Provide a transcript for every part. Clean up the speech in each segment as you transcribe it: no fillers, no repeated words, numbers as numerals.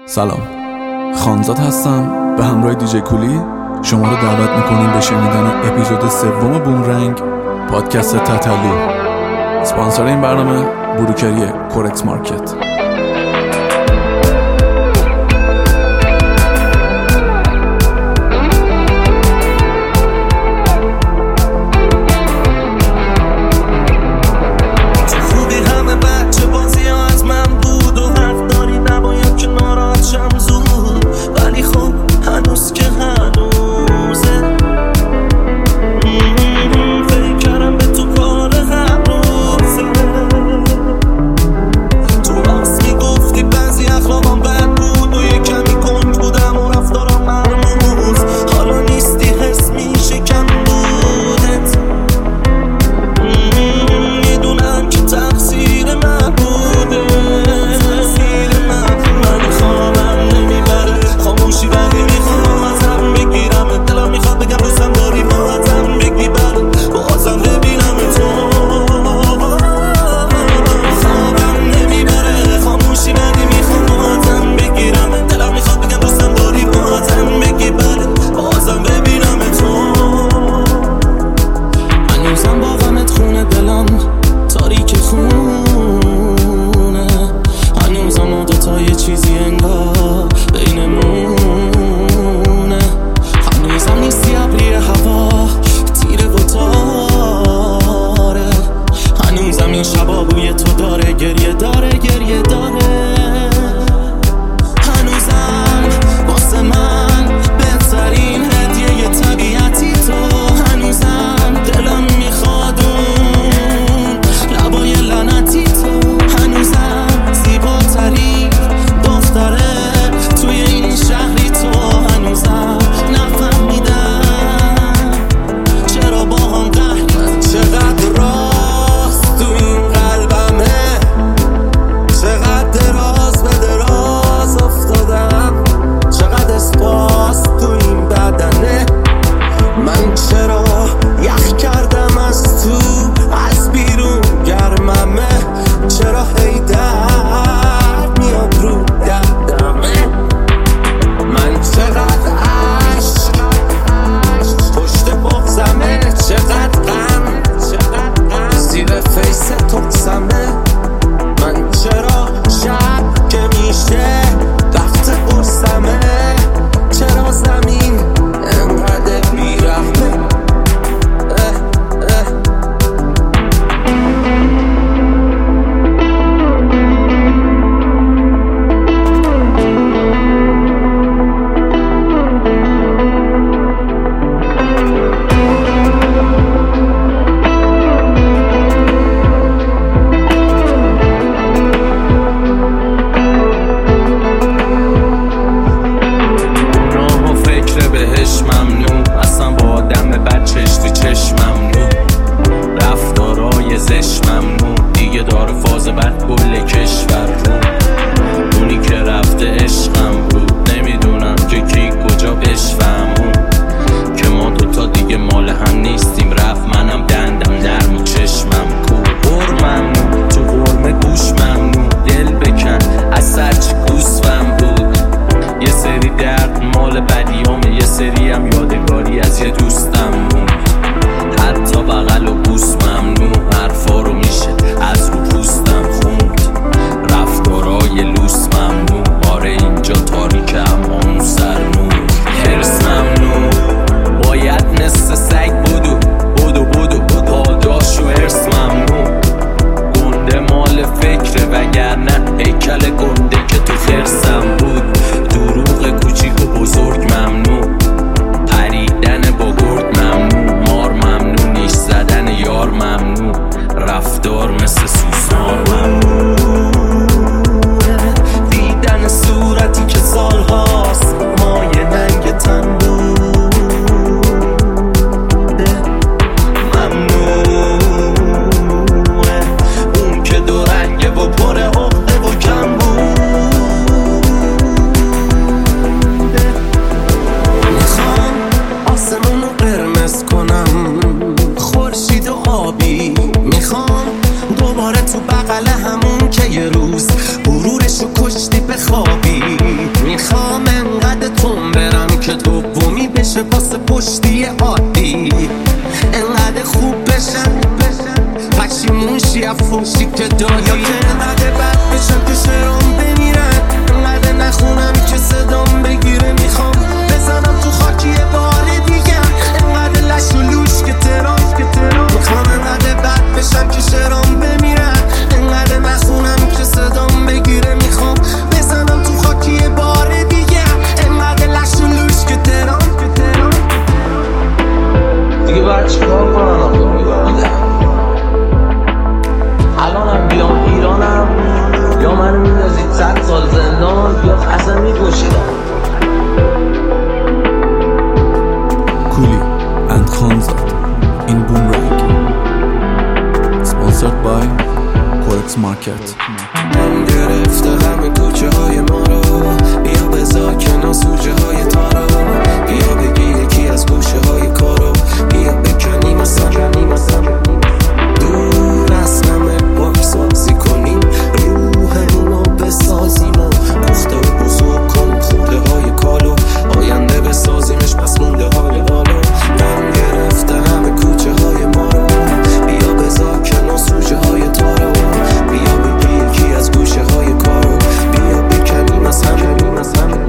سلام، خانزاد هستم. به همراه دیجی کولی شما رو دعوت میکنیم به شنیدن اپیزود 3 بومرنگ پادکست تتلو. اسپانسر این برنامه بروکری کورکس مارکت. دفتر حکمت. من گرفته همه کوچه های ما رو، بیا بذار کنار سوژه های تارو، بیا بگی یکی از گوشه های کارو، بیا بکنیم اصلا دور از همه پاک سازی کنیم، روحمون رو بسازیم و پخته و بزرگ کنیم خورده های کالو، آینده بسازیمش پس مونده های حالو. من گرفته همه کوچه های ما رو، بیا بذار کنار سوژه های تارو، بیا بگی یکی از گوشه های کارو، بیا بکنیم از همه دور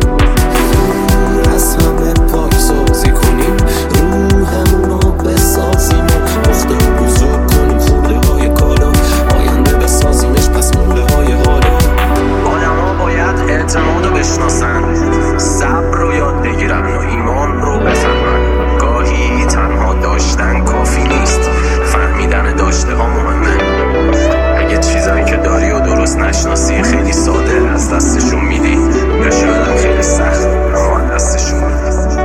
از همه پاک سازی کنیم، روحمون رو بسازیم و پخته و بزرگ کنیم خورده های کالو، آینده بسازیمش پس مونده های حالو. آدم ها باید اعتماد رو بشناسن، صبر رو یاد بگیرن و ایمان رو بفهمن. گاهی تنها داشتن کافی نیست، فهمیدن داشته ها مهمه. اگه چیزایی که داری و درست نشناسی خیلی ساده از دستشون میدی، یا شاید خیلی سخت اما دستشون میدی.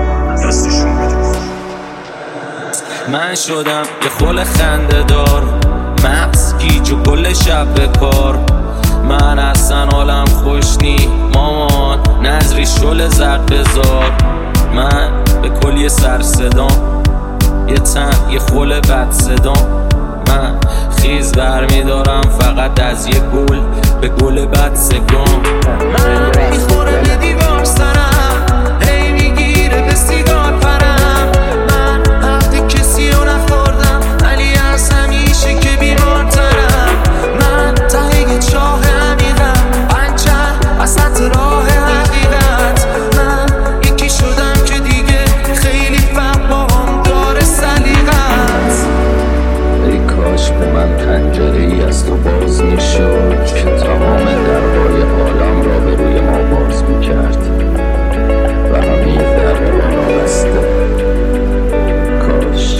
من شدم یه خول خنده دار، مغز گیج و کل شب به کار. من اصلا حالم خوش نی مامان، نظری شل زرد بزار. من به کل یه سر صدام، یه تن یه خول بد صدام. من خیز برمیدارم فقط از یه گل به گل بد سگام. من میخوره به دیوار سرم، هی میگیره به سیگار پرم. من حق کسی رو نخوردم ولی از همیشه که بیمارترم. من ته چاه عمیقم، پنچر وسط راه حقیقت. من یکی شدم که دیگه خیلی فرق با هم داره سلیقت. ای کاش به من پنجره‌ای از تو باز میشد که تمام درهای عالم را به روی ما باز میکرد و همه درها را بسته. کاش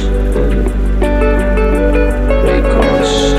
ای کاش.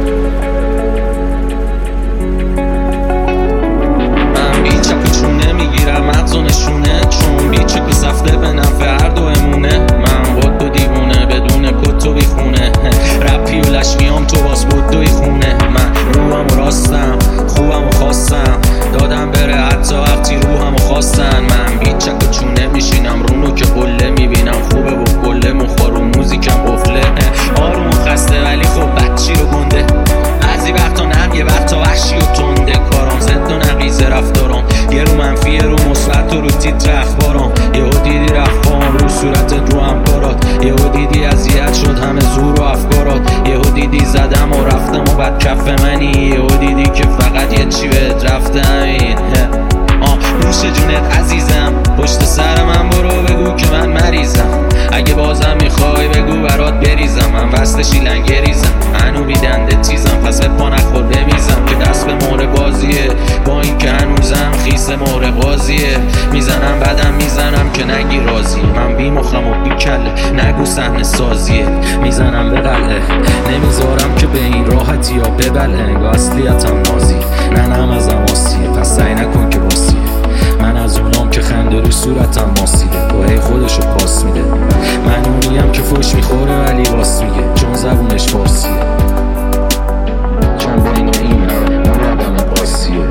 من بیچک و چونه میگیرم مغز و نشونه، چون بیچک و سفته به نفع هر دو امونه. من بود و دیوونه بدون کت و بیخونه، رپی و لشمیام تو باز بود دوی خونه. من روحم و راستم، خوبم و خواستم، دادم بره حتی وقتی روحم و خواستن. من بیچک و چونه میشینم رونو که قله میبینم خوبه و کله مخار و موزیکم قفله. آروم و خسته ولی خب بچی رو گنده، بعضی وقتا نرم یه وقتا وحشی و تنده. کارام زد و نقیزه رفتارم، یه رو منفی یه رو مثبت و رو تیتر اخبارم. یهو دیدی رفتم رو صورتت رو همکارات، یهو دیدی اذیت شد همه زور و افکارات. یهو دیدی زدم و رفتم و بعد کف منی، یهو دیدی که فقط یه چی بهت رفته همین. نوش جونت عزیزم، پشت سر من برو بگو که من مریضم. اگه بازم میخوای بگو برات بریزم، من وصل شیلنگریزم، هنو بیدنده تیزم، پس به پا نخور بمیزم که دست به مهر بازیه. با این که هنوزم خیس مهر بازیه، میزنم بعدم میزنم که نگی راضیه. من بی مخم و بی کله، نگو صحنه سازیه، میزنم به قلعه، نمیذارم که به این راحتی ها ببله. انگاه اصلیتم نازی ننم ازم آسیه، پس سعی نکن که باسیه. من از اونام که خنده رو صورتم ماسیده، گاهی خودشو پاس میده. من اونیم که فوش میخوره ولی راست میگه، چون زبونش فارسیه، چون بین این مرادم باسیه.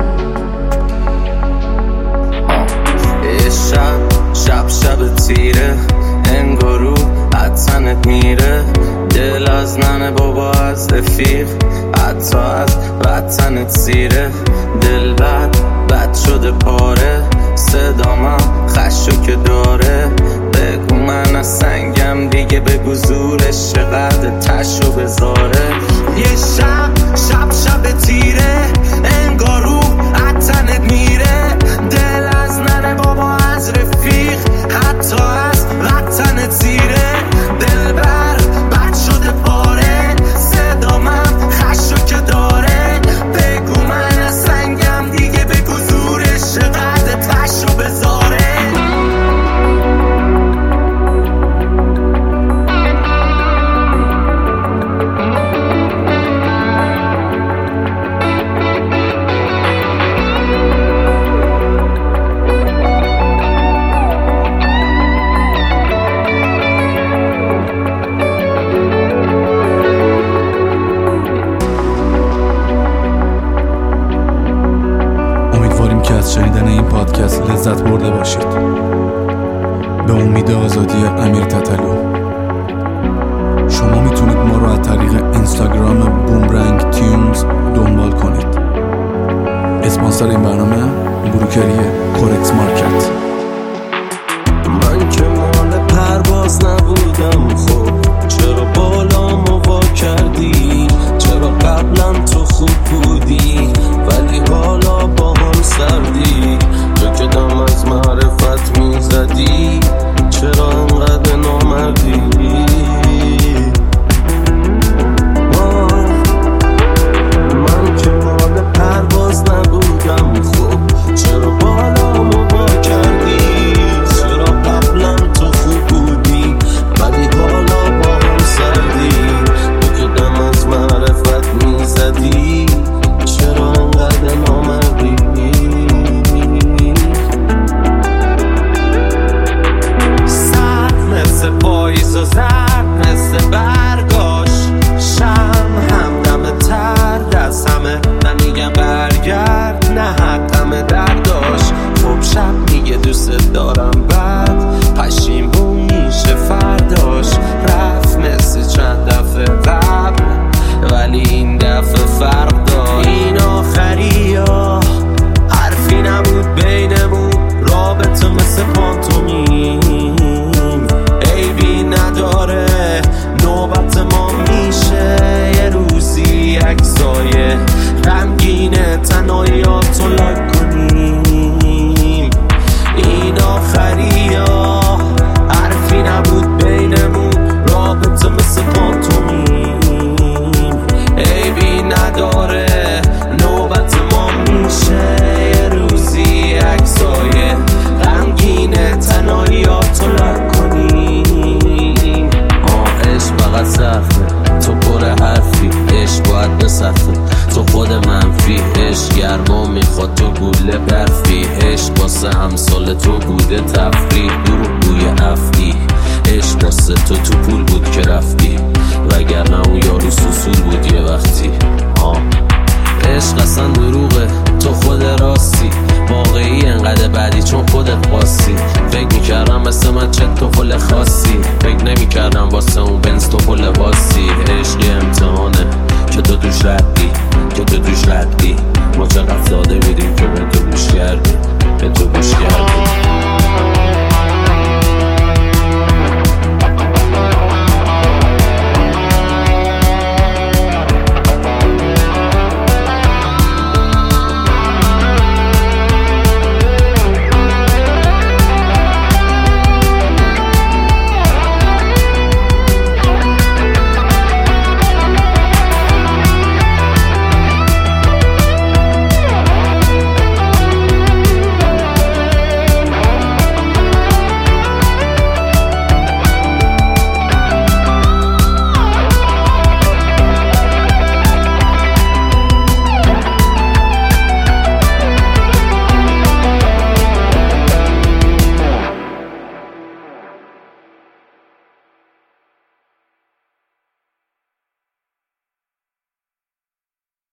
شب تیره، انگارو حدسنت میره. دل از ننه بابا از رفیق، حتی از وطنت سیره. دل بد شده پاره، صدامم خشو که داره. بگو من از سنگم دیگه، بگو زورش چقدر تشو بذاره. یه شب تیره، انگارو حدسنت میره. دل از ننه بابا از رفیق، حتی از وطنت سیره. دل بد شده پاره، صدامم خشو که داره. بگو من از سنگم دیگه، بگو زورش چقدر تشو بذاره. لذت برده باشید. به امید آزادی امیر تتلو. شما میتونید ما رو از طریق اینستاگرام بومرنگ تیونز دنبال کنید. اسپانسر این برنامه بروکری کورکس مارکت. من که مال پرواز نبودم، خب چرا بالامو وا کردی؟ چرا قبلا تو خوب بودی ولی حالا با هم سردی؟ تو که دم از معرفت میزدی، چرا انقدر نامردی؟ من که مال پرواز نبودم، خب چرا بالامو وا کردی؟ چرا قبلا تو خوب بودی ولی حالا با هم سردی؟ تو که دم از معرفت میزدی، چرا انقدر نامردی؟ سرد مثل پاییز و زرد مثل برگاش، شم همدم تر از همه نمیگم برگرد، نه حقم درداش. خب شب میگه دوست دارم، بعد پشیمون میشه فرداش. رفت مثل چند دفعه قبل ولی این دفعه فرق داشت. این آخری ها حرفی نبود بینمون، رابطه مثل پانتومیم عیبی نداره. نوبت ما میشه یه روزی اجزای غمگینه تنهاییاتو لایک کنیم. این آخری ها حرفی نبود بینمون، رابطه مثل پانتومیم عیبی نداره. نوبت ما میشه یه روزی اجزای غمگینه تنهاییاتو لایک کنیم. عشق فقط صرفه، تو پر حرفی، عشق باید بصفه، تو خود منفی. عشق گرما میخواد تو گوله برفی، عشق واسه همسال تو بوده تفریح، دروغ بوی افعی. عشق واسه تو پول بود که رفتی، وگرنه اون یارو سوسول بود یه وقتی. عشق اصلا دروغه، تو خود راستی، واقعی انقدر